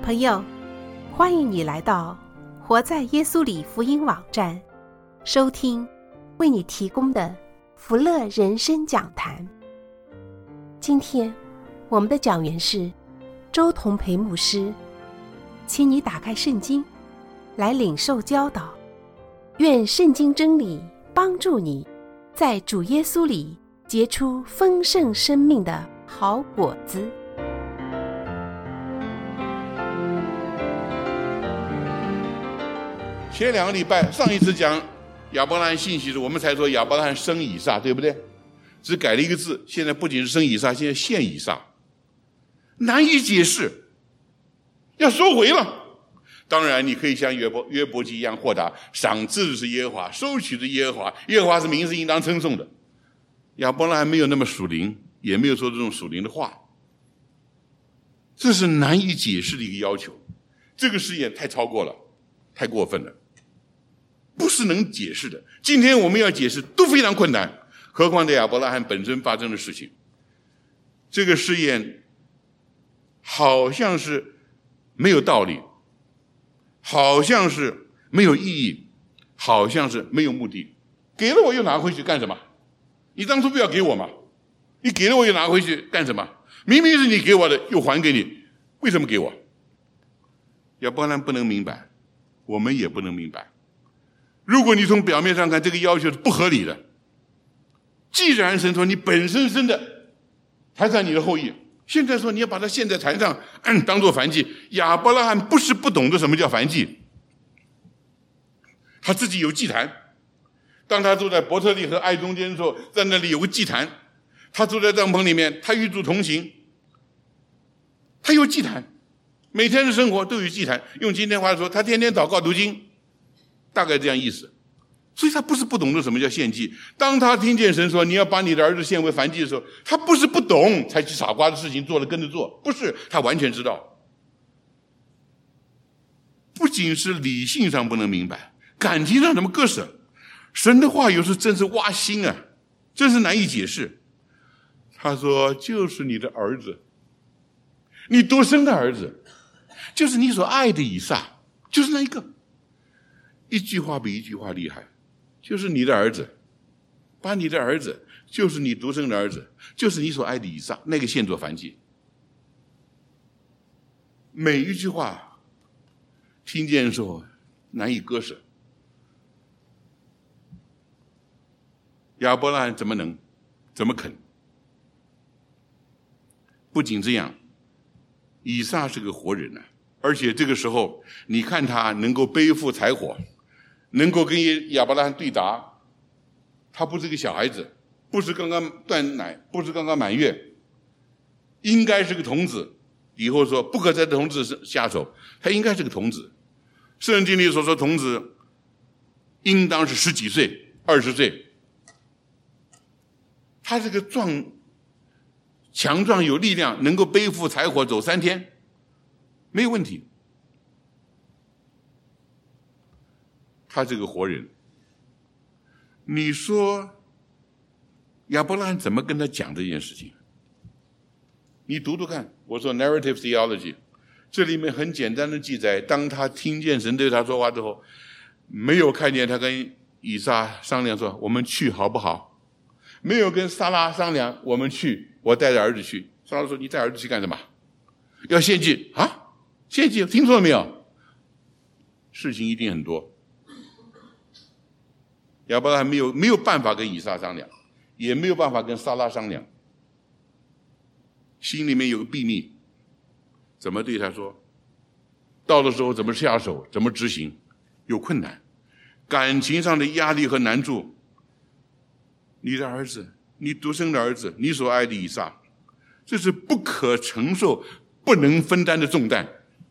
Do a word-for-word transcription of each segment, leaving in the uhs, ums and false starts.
朋友，欢迎你来到活在耶稣里福音网站，收听为你提供的福乐人生讲坛。今天我们的讲员是周同培牧师，请你打开圣经来领受教导，愿圣经真理帮助你在主耶稣里结出丰盛生命的好果子。 前两个礼拜，上一次讲亚伯拉罕信息时，我们才说亚伯拉罕生以撒，对不对？只改了一个字，现在不仅是生以撒，现在献以撒，难以解释，要收回了。当然你可以像约伯约伯记一样豁达，赏赐的是耶和华，收取的耶和华，耶和华是名是应当称颂的。亚伯拉罕没有那么属灵，也没有说这种属灵的话，这是难以解释的一个要求。这个试验太超过了，太过分了，不是能解释的。今天我们要解释都非常困难，何况在亚伯拉罕本身发生的事情。这个试验好像是没有道理，好像是没有意义，好像是没有目的。给了我又拿回去干什么？你当初不要给我嘛？你给了我又拿回去干什么？明明是你给我的，又还给你，为什么给我？亚伯拉罕不能明白，我们也不能明白。如果你从表面上看，这个要求是不合理的。既然神说你本身生的才算你的后裔，现在说你要把它献在坛上，嗯，当作燔祭。亚伯拉罕不是不懂得什么叫燔祭，他自己有祭坛。当他住在伯特利和爱中间的时候，在那里有个祭坛，他住在帐篷里面，他与主同行，他有祭坛，每天的生活都有祭坛。用今天话说，他天天祷告读经，大概这样意思。所以他不是不懂得什么叫献祭。当他听见神说你要把你的儿子献为燔祭的时候，他不是不懂才去傻瓜的事情做了跟着做，不是，他完全知道。不仅是理性上不能明白，感情上怎么割舍。神的话有时真是挖心啊，真是难以解释。他说就是你的儿子，你独生的儿子，就是你所爱的以撒，就是那一个。一句话比一句话厉害，就是你的儿子，把你的儿子，就是你独生的儿子，就是你所爱的以撒，那个献作燔祭。每一句话听见的时候难以割舍。亚伯拉罕怎么能怎么肯？不仅这样，以撒是个活人啊，而且这个时候你看他能够背负柴火，能够跟亚伯拉罕对答，他不是个小孩子，不是刚刚断奶，不是刚刚满月，应该是个童子。以后说不可在童子下手，他应该是个童子。圣经里所说童子应当是十几岁二十岁，他是个壮强壮有力量，能够背负柴火走三天没有问题。他是个活人，你说亚伯拉罕怎么跟他讲这件事情？你读读看，我说 narrative theology， 这里面很简单的记载，当他听见神对他说话之后，没有看见他跟以撒商量说我们去好不好，没有跟撒拉商量我们去，我带着儿子去。撒拉说你带儿子去干什么？要献祭啊？献祭听说了没有？事情一定很多。亚伯拉罕没有没有办法跟以撒商量，也没有办法跟撒拉商量，心里面有个秘密，怎么对他说？到的时候怎么下手，怎么执行，有困难，感情上的压力和难处。你的儿子，你独生的儿子，你所爱的以撒，这是不可承受、不能分担的重担，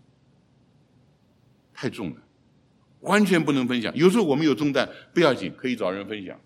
太重了，完全不能分享。有时候我们有重担不要紧，可以找人分享，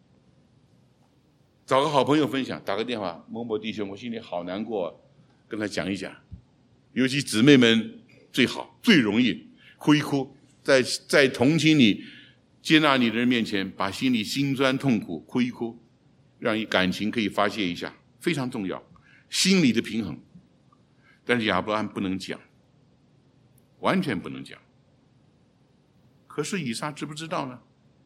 找个好朋友分享，打个电话，某某弟兄，我心里好难过，跟他讲一讲。尤其姊妹们最好，最容易哭一哭，在在同情你、接纳你的人面前，把心里辛酸痛苦哭一哭，让你感情可以发泄一下，非常重要，心理的平衡。但是亚伯拉罕不能讲， 完全不能讲。可是以撒知不知道呢？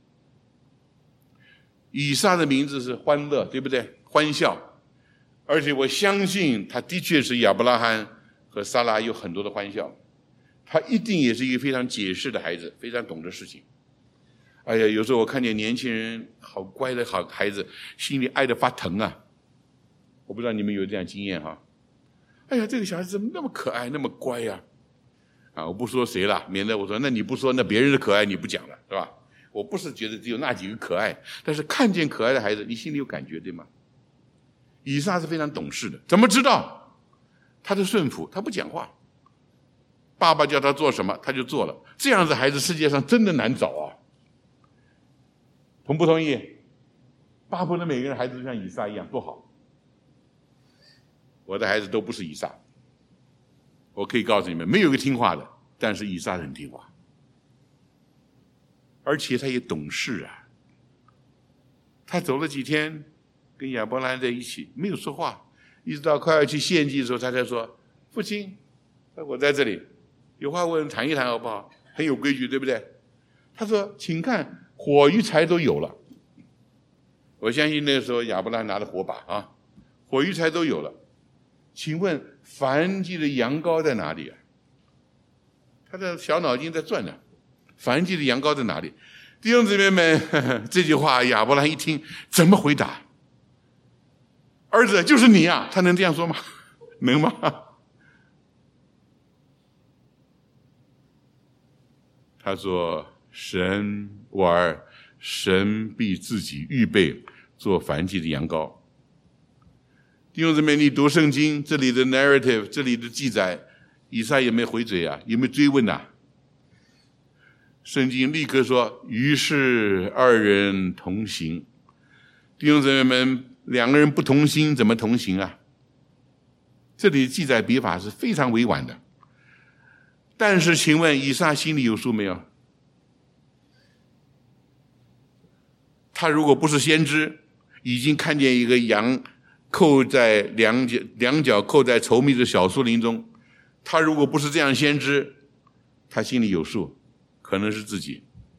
以撒的名字是欢乐，对不对？欢笑。而且我相信他的确是亚伯拉罕和撒拉有很多的欢笑，他一定也是一个非常解释的孩子，非常懂得事情。哎呀，有时候我看见年轻人好乖的好孩子，心里爱得发疼啊。我不知道你们有这样经验哈？哎呀，这个小孩子怎么那么可爱，那么乖呀、啊？啊，我不说谁了，免得我说那你不说，那别人的可爱你不讲了，是吧？我不是觉得只有那几个可爱，但是看见可爱的孩子，你心里有感觉，对吗？以撒是非常懂事的，怎么知道？他是顺服，他不讲话。爸爸叫他做什么，他就做了。这样子孩子世界上真的难找啊！同不同意？巴不得每个人孩子都像以撒一样，多好。我的孩子都不是以撒，我可以告诉你们，没有一个听话的，但是以撒很听话，而且他也懂事啊。他走了几天，跟亚伯拉罕在一起，没有说话，一直到快要去献祭的时候，他才说：“父亲，我在这里，有话问谈一谈好不好？”很有规矩，对不对？他说：“请看，火与柴都有了。”我相信那个时候亚伯拉罕拿着火把啊，火与柴都有了。请问燔祭的羊羔在哪里啊？他的小脑筋在转呢。燔祭的羊羔在哪里？弟兄姊妹们，呵呵，这句话亚伯拉罕一听，怎么回答？儿子，就是你啊！他能这样说吗？能吗？他说：“神，我儿，神必自己预备做燔祭的羊羔。”弟兄姊妹，你读圣经这里的 narrative， 这里的记载，以撒有没有回嘴啊？有没有追问啊？圣经立刻说：“于是二人同行。”弟兄姊妹们，两个人不同心，怎么同行啊？这里记载笔法是非常委婉的。但是，请问以撒心里有数没有？他如果不是先知，已经看见一个羊扣在两脚两脚扣在稠密的小树林中，他如果不是这样先知，他心里有数，可能是自己。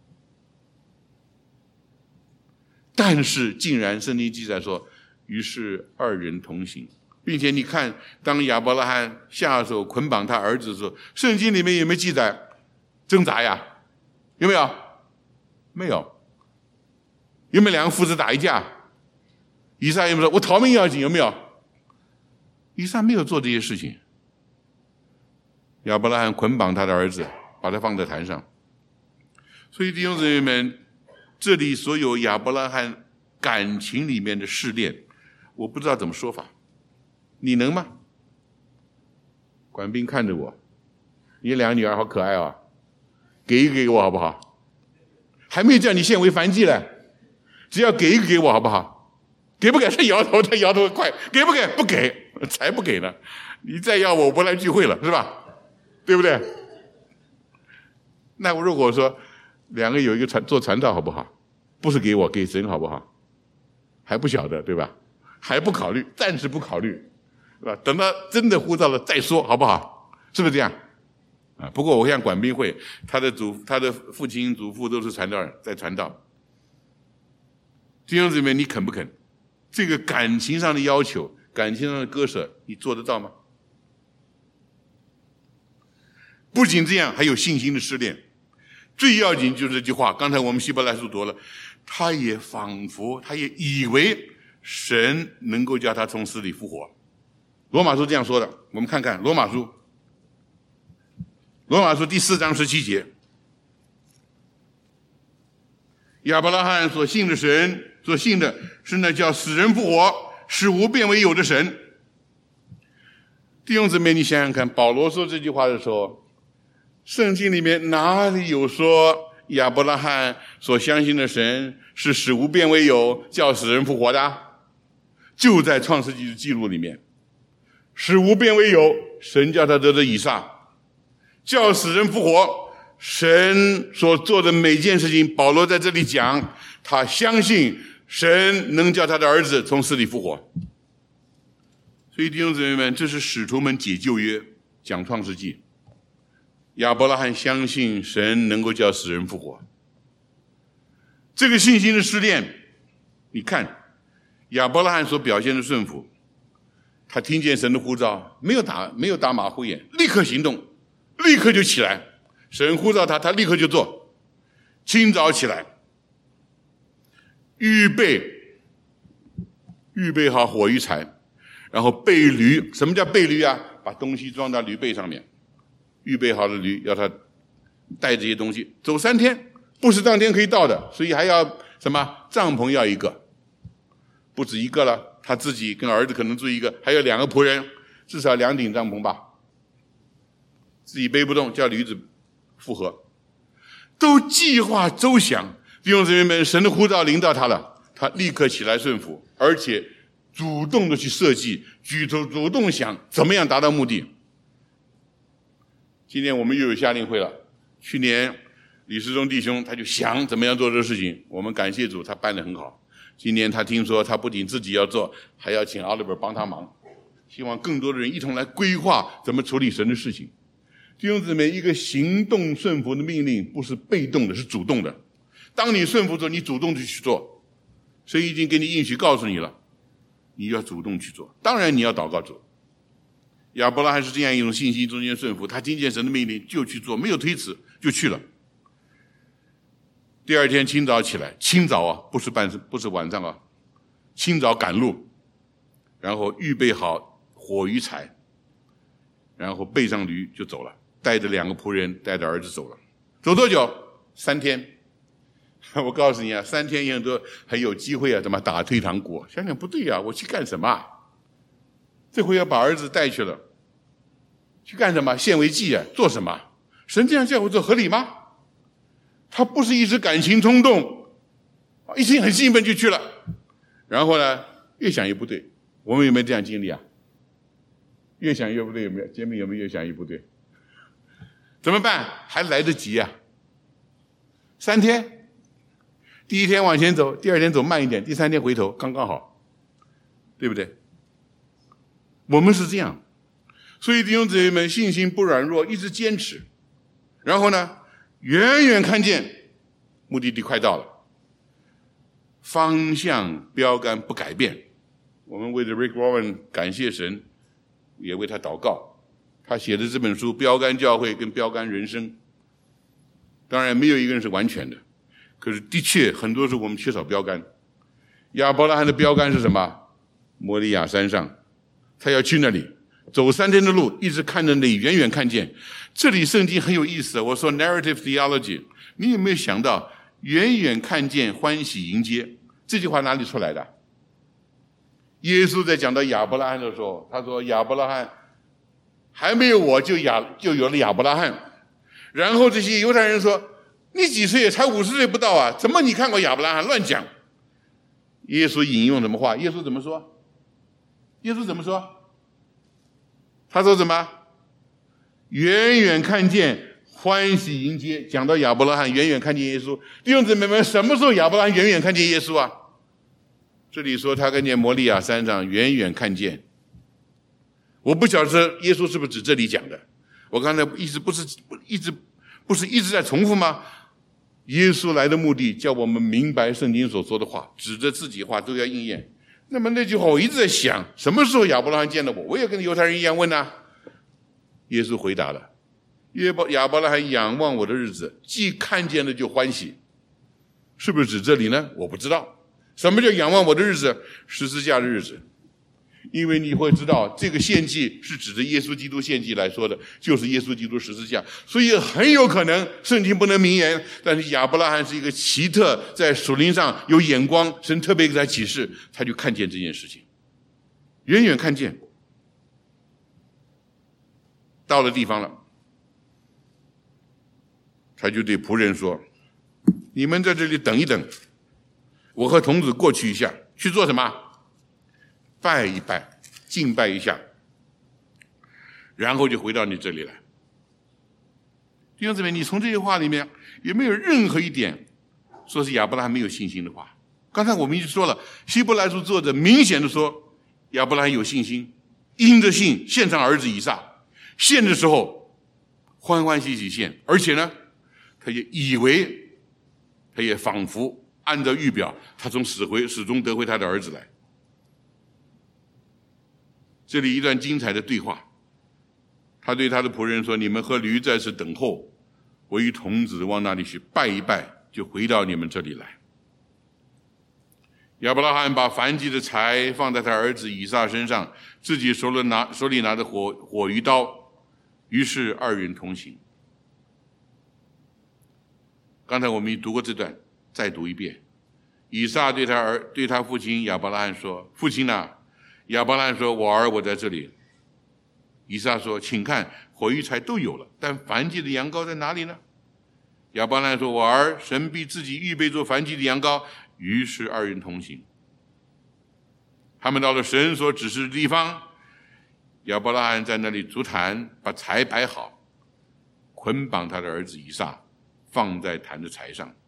但是竟然圣经记载说，于是二人同行，并且你看，当亚伯拉罕下手捆绑他儿子的时候，圣经里面有没有记载挣扎呀？有没有？没有。有没有两个父子打一架？以撒有没有说我逃命要紧？有没有？以撒没有做这些事情。亚伯拉罕捆绑他的儿子，把他放在坛上。所以弟兄姊妹们，这里所有亚伯拉罕感情里面的试炼，我不知道怎么说法，你能吗？管兵看着我，你两个女儿好可爱啊，给一个给我好不好？还没有叫你献为燔祭呢，只要给一个给我好不好？给不给？他摇头，他摇头快，给不给？不给，才不给呢！你再要我，我不来聚会了，是吧？对不对？那如果说两个有一个传做传道好不好？不是给我，给神好不好？还不晓得，对吧？还不考虑，暂时不考虑，是吧？等到真的呼召了再说，好不好？是不是这样？啊！不过我像管兵会，他的祖、他的父亲、祖父都是传道人，在传道。弟兄姊妹，你肯不肯？这个感情上的要求，感情上的割舍，你做得到吗？不仅这样，还有信心的试炼。最要紧就是这句话，刚才我们希伯来书读了，他也仿佛，他也以为神能够叫他从死里复活。罗马书这样说的，我们看看罗马书，罗马书第四章十七节，亚伯拉罕所信的神，所信的是那叫死人复活、使无变为有的神。弟兄姊妹，你想想看，保罗说这句话的时候，圣经里面哪里有说亚伯拉罕所相信的神是使无变为有，叫死人复活的？就在创世纪的记录里面，使无变为有，神叫他得着以撒；叫死人复活，神所做的每件事情，保罗在这里讲，他相信神能叫他的儿子从死里复活。所以弟兄姊妹们，这是使徒们解旧约，讲创世纪。 亚伯拉罕相信神能够叫死人复活。这个信心的试炼，你看亚伯拉罕所表现的顺服，他听见神的呼召，没有打没有打马虎眼，立刻行动，立刻就起来。神呼召他，他立刻就做。清早起来，预备预备好火与柴，然后备驴。什么叫备驴啊？把东西装到驴背上面，预备好的驴要他带这些东西走三天，不是当天可以到的，所以还要什么帐篷要一个，不止一个了，他自己跟儿子可能住一个，还有两个仆人，至少两顶帐篷吧，自己背不动，叫驴子复合，都计划周详。弟兄姊妹们，神的呼召临到他了，他立刻起来顺服，而且主动的去设计，举头主动想怎么样达到目的。今年我们又有夏令会了，去年李世忠弟兄他就想怎么样做这个事情，我们感谢主，他办得很好。今年他听说他不仅自己要做，还要请 Oliver 帮他忙，希望更多的人一同来规划怎么处理神的事情。弟兄姊妹，一个行动顺服的命令不是被动的，是主动的。当你顺服之后，你主动的去做，神已经给你应许告诉你了，你要主动去做。当然你要祷告主。亚伯拉罕是这样一种信心中间顺服，他听见神的命令就去做，没有推辞，就去了。第二天清早起来，清早啊，不是半不是晚上啊，清早赶路，然后预备好火与柴，然后背上驴就走了，带着两个仆人，带着儿子走了。走多久？三天。我告诉你啊，三天以后都还有机会啊，怎么打退堂鼓？想想不对啊，我去干什么啊？这回要把儿子带去了，去干什么？献为祭啊？做什么？神这样叫我做合理吗？他不是一时感情冲动，一心很兴奋就去了，然后呢，越想越不对。我们有没有这样经历啊？越想越不对，有没有？姐妹有没有越想越不对？怎么办？还来得及啊！三天，第一天往前走，第二天走慢一点，第三天回头，刚刚好，对不对？我们是这样，所以弟兄姊妹们，信心不软弱，一直坚持，然后呢，远远看见目的地快到了，方向标杆不改变。我们为了 Rick Warren 感谢神，也为他祷告。他写的这本书《标杆教会》跟《标杆人生》，当然没有一个人是完全的，可是的确很多时候我们缺少标杆。亚伯拉罕的标杆是什么？摩利亚山上，他要去那里走三天的路，一直看着那里，远远看见。这里圣经很有意思，我说 narrative theology， 你有没有想到远远看见欢喜迎接这句话哪里出来的？耶稣在讲到亚伯拉罕的时候，他说亚伯拉罕还没有我就亚就有了亚伯拉罕。然后这些犹太人说，你几岁？才五十岁不到啊，怎么你看过亚伯拉罕？乱讲。耶稣引用什么话？耶稣怎么说？耶稣怎么说？他说什么？远远看见欢喜迎接。讲到亚伯拉罕远远看见耶稣，弟兄姊妹们，什么时候亚伯拉罕远远看见耶稣啊？这里说他看见摩利亚山上远远看见，我不晓得耶稣是不是指这里讲的。我刚才一直不是一直不是一直在重复吗？耶稣来的目的叫我们明白圣经所说的话，指着自己话都要应验。那么那句话我一直在想，什么时候亚伯拉罕见了我？我也跟犹太人一样问啊。耶稣回答了，亚伯拉罕仰望我的日子，既看见了就欢喜。是不是指这里呢？我不知道。什么叫仰望我的日子？十字架的日子。因为你会知道这个献祭是指着耶稣基督献祭来说的，就是耶稣基督十字架。所以很有可能圣经不能明言，但是亚伯拉罕是一个奇特，在属灵上有眼光，神特别给他启示，他就看见这件事情，远远看见。到了地方了，他就对仆人说，你们在这里等一等，我和童子过去一下。去做什么？拜一拜，敬拜一下，然后就回到你这里来。弟兄姊妹，你从这些话里面有没有任何一点说是亚伯拉罕没有信心的话？刚才我们已经说了，希伯来书作者明显的说亚伯拉罕有信心，因着信献上儿子以撒，献的时候欢欢喜喜献，而且呢，他也以为，他也仿佛按照预表，他从死回始终得回他的儿子来。这里一段精彩的对话，他对他的仆人说：“你们和驴在此等候，我与童子往那里去拜一拜，就回到你们这里来。”亚伯拉罕把燔祭的柴放在他儿子以撒身上，自己手里拿手里拿着火火鱼刀，于是二人同行。刚才我们已读过这段，再读一遍。以撒对他儿对他父亲亚伯拉罕说：“父亲啊！”亚伯拉罕说：“我儿，我在这里。”以撒说：“请看，火与柴都有了，但燔祭的羊羔在哪里呢？”亚伯拉罕说：“我儿，神必自己预备做燔祭的羊羔。”于是二人同行。他们到了神所指示的地方，亚伯拉罕在那里筑坛，把柴摆好，捆绑他的儿子以撒，放在坛的柴上。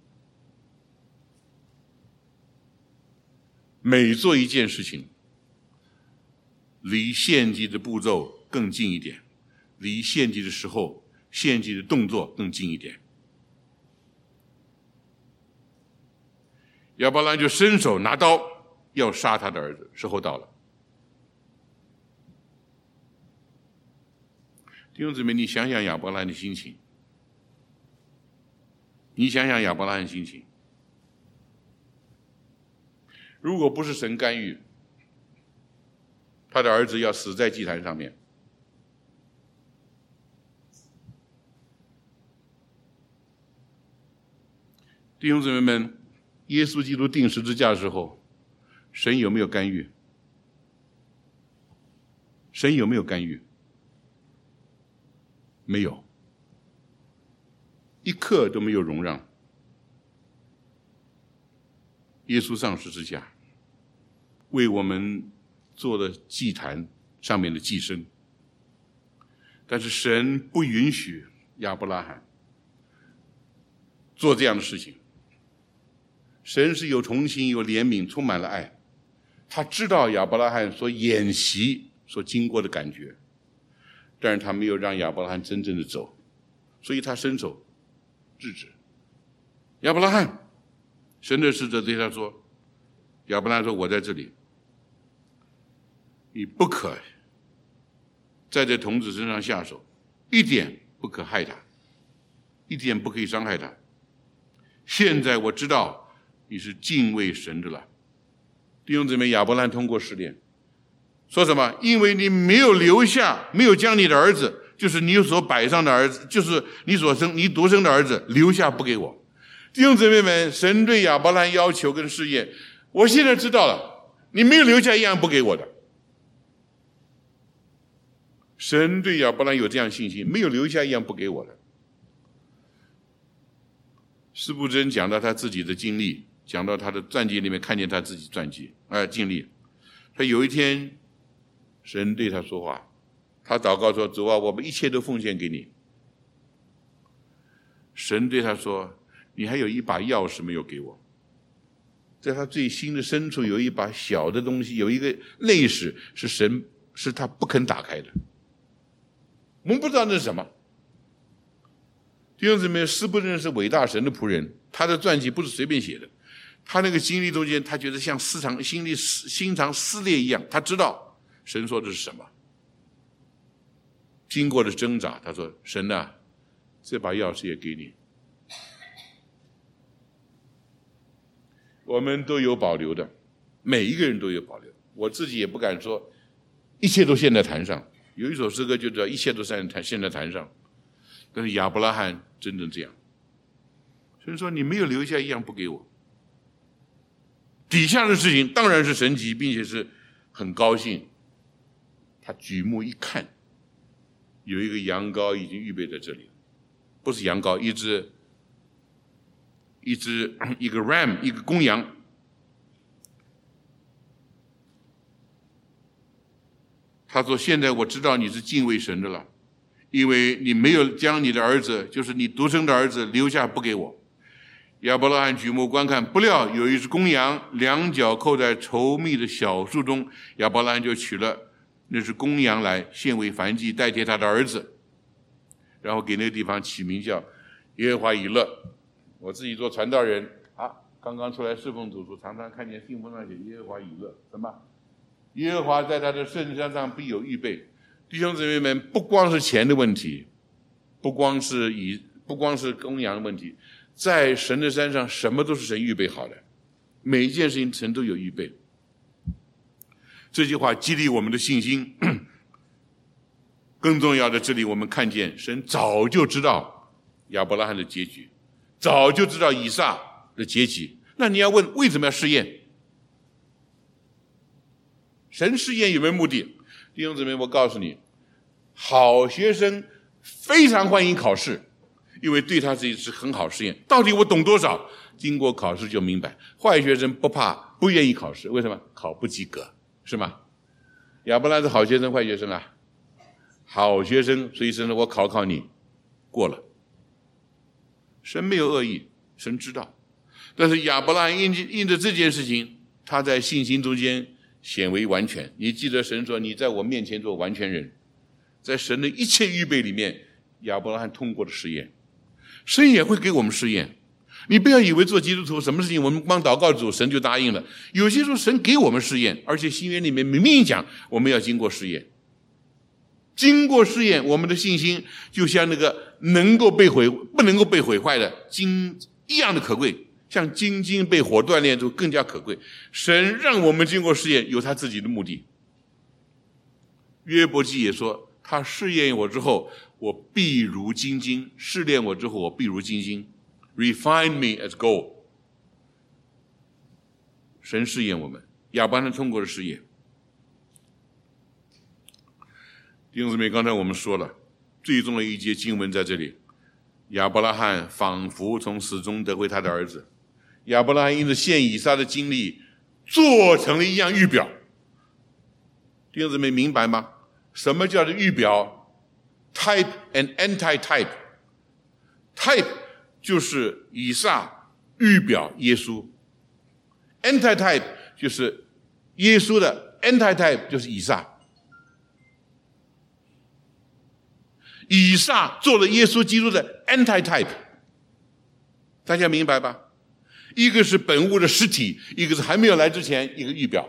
每做一件事情，离献祭的步骤更近一点，离献祭的时候，献祭的动作更近一点。亚伯拉罕就伸手拿刀要杀他的儿子，时候到了。弟兄姊妹，你想想亚伯拉罕的心情，你想想亚伯拉罕的心情。如果不是神干预，他的儿子要死在祭坛上面。弟兄姊妹们，耶稣基督钉十字架的时候，神有没有干预？神有没有干预？没有，一刻都没有容让。耶稣上十字架，为我们做了祭坛上面的祭牲，但是神不允许亚伯拉罕做这样的事情。神是有同情有怜悯，充满了爱，他知道亚伯拉罕所演习所经过的感觉，但是他没有让亚伯拉罕真正的走，所以他伸手制止亚伯拉罕。神的使者对他说，亚伯拉罕说，我在这里，你不可在这童子身上下手，一点不可害他，一点不可以伤害他。现在我知道你是敬畏神的了。弟兄姊妹，亚伯兰通过试炼，说什么？因为你没有留下，没有将你的儿子，就是你所摆上的儿子，就是你所生你独生的儿子留下不给我。弟兄姊妹们，神对亚伯兰要求跟试验，我现在知道了，你没有留下一样不给我的。神对亚伯兰有这样信心，没有留下一样不给我的。司布真讲到他自己的经历，讲到他的传记里面看见他自己传记呃经历。他有一天神对他说话，他祷告说，主啊，我们一切都奉献给你。神对他说，你还有一把钥匙没有给我。在他最心的深处有一把小的东西，有一个内室是神是他不肯打开的，我们不知道那是什么。弟兄姊妹，司布真是伟大神的仆人，他的传记不是随便写的，他那个经历中间，他觉得像丝肠心里心肠撕裂一样，他知道神说的是什么。经过了挣扎，他说，神啊，这把钥匙也给你。我们都有保留的，每一个人都有保留，我自己也不敢说一切都献在坛上。有一首诗歌就叫一切都献在坛上，但是亚伯拉罕真正这样。所以说你没有留下一样不给我。底下的事情当然是神奇，并且是很高兴。他举目一看，有一个羊羔已经预备在这里，不是羊羔，一只一只一个 ram， 一个公羊。他说，现在我知道你是敬畏神的了，因为你没有将你的儿子，就是你独生的儿子留下不给我。亚伯拉罕举目观看，不料有一只公羊，两脚扣在稠密的小树中，亚伯拉罕就取了那只公羊来献为燔祭，代替他的儿子。 然后给那个地方起名叫耶和华以勒。我自己做传道人啊，刚刚出来侍奉主，常常看见信封上写耶和华以勒，什么？耶和华在他的圣山上必有预备。弟兄姊妹们，不光是钱的问题，不光是以不光是供养的问题，在神的山上，什么都是神预备好的，每一件事情神都有预备。这句话激励我们的信心，更重要的，这里我们看见神早就知道亚伯拉罕的结局，早就知道以撒的结局。那你要问为什么要试验？神试验有没有目的？弟兄姊妹，我告诉你，好学生非常欢迎考试，因为对他自己是很好试验。到底我懂多少？经过考试就明白。坏学生不怕，不愿意考试，为什么？考不及格，是吗？亚伯拉罕是好学生，坏学生啊？好学生，所以神说我考考你，过了。神没有恶意，神知道。但是亚伯拉罕因因着这件事情，他在信心中间显为完全。你记得神说你在我面前做完全人，在神的一切预备里面，亚伯拉罕通过了试验。神也会给我们试验，你不要以为做基督徒什么事情我们光祷告主神就答应了，有些时候神给我们试验，而且新约里面明明讲我们要经过试验。经过试验，我们的信心就像那个能够被毁不能够被毁坏的金一样的可贵，像金金被火锻炼就更加可贵。神让我们经过试验，有他自己的目的。约伯记也说，他试验我之后，我必如金金；试炼我之后，我必如金金。Refine me as gold。神试验我们，亚伯拉罕通过了试验。弟兄姊妹，刚才我们说了，最重要的一节经文在这里，亚伯拉罕仿佛从死中得回他的儿子。亚伯拉罕因着献以撒的经历，做成了一样预表。弟兄姊妹明白吗？什么叫做预表？ Type and anti-type。 Type 就是以撒预表耶稣， anti-type 就是耶稣的 anti-type 就是以撒。以撒做了耶稣基督的 anti-type， 大家明白吧？一个是本物的实体，一个是还没有来之前一个预表。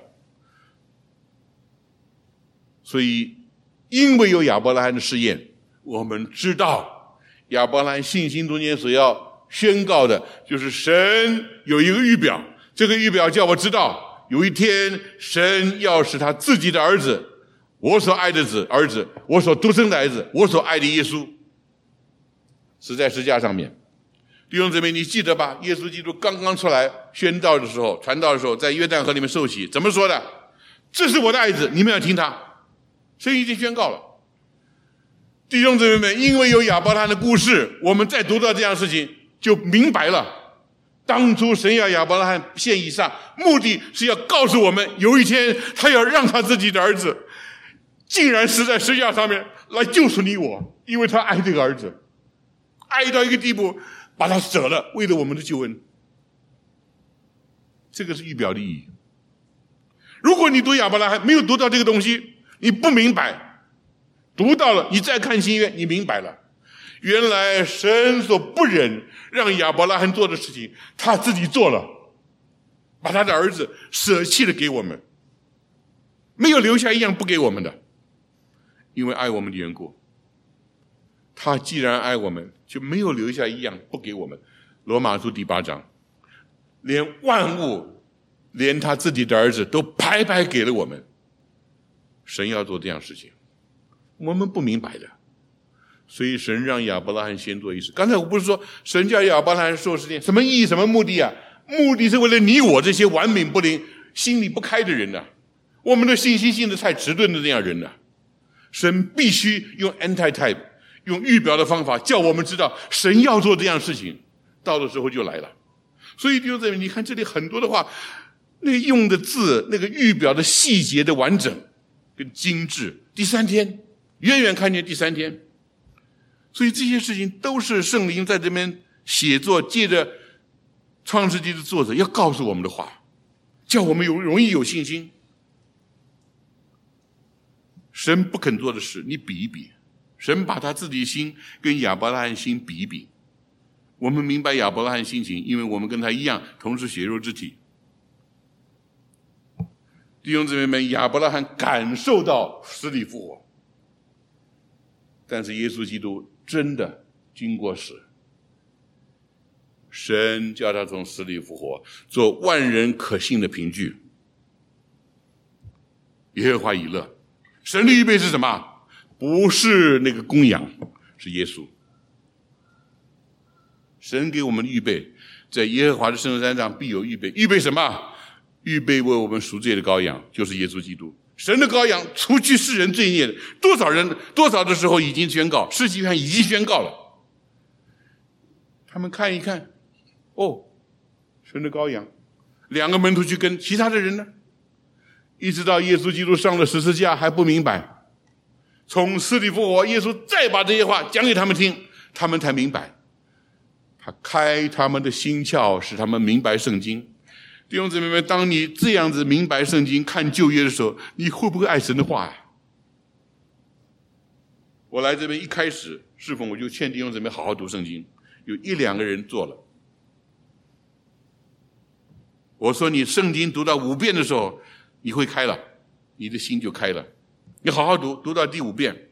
所以因为有亚伯拉罕的试验，我们知道亚伯拉罕信心中间所要宣告的就是神有一个预表，这个预表叫我知道有一天神要使他自己的儿子，我所爱的子儿子，我所独生的儿子，我所爱的耶稣死在十字架上面。弟兄姊妹，你记得吧？耶稣基督刚刚出来宣道的时候，传道的时候，在约旦河里面受洗，怎么说的？这是我的爱子，你们要听他。神已经宣告了。弟兄姊妹们，因为有亚伯拉罕的故事，我们再读到这样的事情就明白了，当初神要亚伯拉罕献以撒，目的是要告诉我们，有一天他要让他自己的儿子竟然死在十字架上面来救赎你我，因为他爱这个儿子，爱到一个地步把他舍了，为了我们的救恩。这个是预表的意义。如果你读亚伯拉罕没有读到这个东西，你不明白，读到了你再看新约，你明白了，原来神所不忍让亚伯拉罕做的事情他自己做了，把他的儿子舍弃了给我们，没有留下一样不给我们的，因为爱我们的缘故。他既然爱我们，就没有留下一样不给我们。罗马书第八章，连万物连他自己的儿子都白白给了我们。神要做这样事情，我们不明白的，所以神让亚伯拉罕先做一事。刚才我不是说神叫亚伯拉罕做事情，什么意义什么目的啊？目的是为了你我这些顽冥不灵心里不开的人呢、啊，我们的信心性的太迟钝的这样人呢、啊，神必须用 anti-type 用预表的方法叫我们知道神要做这样事情，到的时候就来了。所以弟兄姊妹，你看这里很多的话，那用的字，那个预表的细节的完整跟精致，第三天远远看见第三天。所以这些事情都是圣灵在这边写作，借着创世纪的作者要告诉我们的话，叫我们有容易有信心。神不肯做的事，你比一比， 神把他自己的心跟亚伯拉罕心比一比，我们明白亚伯拉罕心情，因为我们跟他一样同是血肉之体。弟兄姊妹们，亚伯拉罕感受到死里复活，但是耶稣基督真的经过死，神叫他从死里复活，做万人可信的凭据。耶和华以勒，神的预备是什么？不是那个公羊，是耶稣。神给我们的预备，在耶和华的圣山上必有预备。预备什么？预备为我们赎罪的羔羊，就是耶稣基督。神的羔羊除去世人罪孽的，多少人多少的时候已经宣告，世纪篇已经宣告了。他们看一看，哦，神的羔羊，两个门徒去跟，其他的人呢？一直到耶稣基督上了十字架还不明白，从死里复活，耶稣再把这些话讲给他们听，他们才明白。他开他们的心窍，使他们明白圣经。弟兄姊妹们，当你这样子明白圣经，看旧约的时候，你会不会爱神的话呀？我来这边一开始侍奉，我就劝弟兄姊妹好好读圣经，有一两个人做了。我说你圣经读到五遍的时候，你会开了，你的心就开了。你好好读，读到第五遍，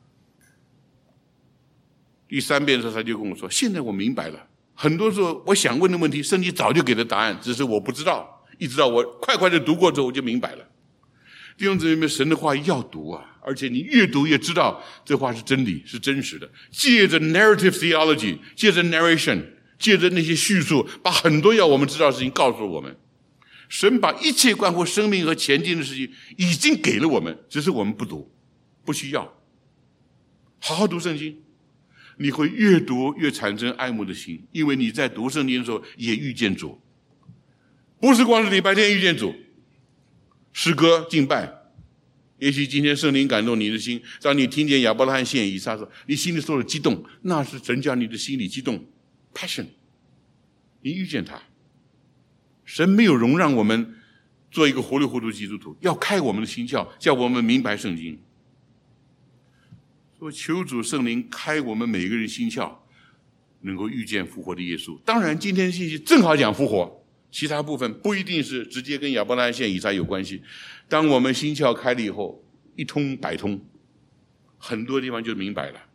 第三遍的时候，他就跟我说：“现在我明白了。很多时候我想问的问题，圣经早就给了答案，只是我不知道。一直到我快快的读过之后，我就明白了。”弟兄姊妹们，神的话要读啊，而且你越读越知道这话是真理，是真实的。借着 narrative theology， 借着 narration， 借着那些叙述，把很多要我们知道的事情告诉我们。神把一切关乎生命和前进的事情已经给了我们，只是我们不读，不需要。好好读圣经，你会越读越产生爱慕的心，因为你在读圣经的时候也遇见主，不是光是礼拜天遇见主，诗歌敬拜。也许今天圣灵感动你的心，当你听见亚伯拉罕献以撒说，你心里受了激动，那是神叫你的心里激动 passion， 你遇见他。神没有容让我们做一个糊里糊涂基督徒，要开我们的心窍，叫我们明白圣经。所以求主圣灵开我们每个人心窍，能够遇见复活的耶稣。当然今天的信息正好讲复活，其他部分不一定是直接跟亚伯拉罕献以撒有关系。当我们心窍开了以后，一通百通，很多地方就明白了。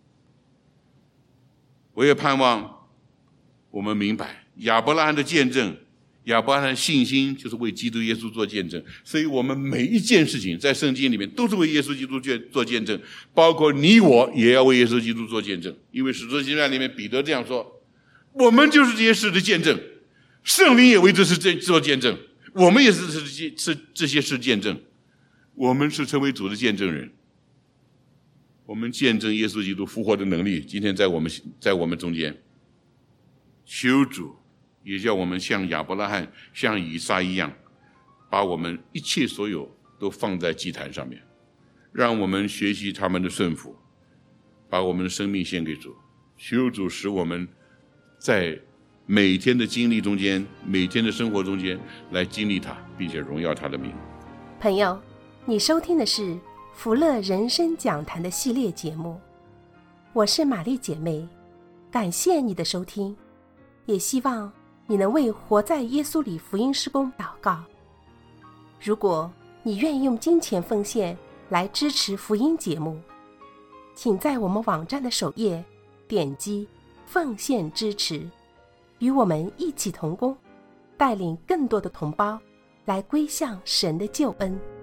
我也盼望我们明白亚伯拉罕的见证，亚伯拉罕的信心就是为基督耶稣做见证，所以我们每一件事情在圣经里面都是为耶稣基督做见证，包括你我也要为耶稣基督做见证。因为使徒行传里面彼得这样说，我们就是这些事的见证，圣灵也为这事做见证，我们也是这些事见证，我们是成为主的见证人，我们见证耶稣基督复活的能力，今天在我们在我们中间。求主也叫我们像亚伯拉罕像以撒一样，把我们一切所有都放在祭坛上面，让我们学习他们的顺服，把我们的生命献给主。求主使我们在每天的经历中间，每天的生活中间来经历他，并且荣耀他的名。 朋友，你收听的是福乐人生讲坛的系列节目，我是玛丽姐妹，感谢你的收听，也希望你能为活在耶稣里福音事工祷告。如果你愿意用金钱奉献来支持福音节目，请在我们网站的首页点击奉献支持，与我们一起同工，带领更多的同胞来归向神的救恩。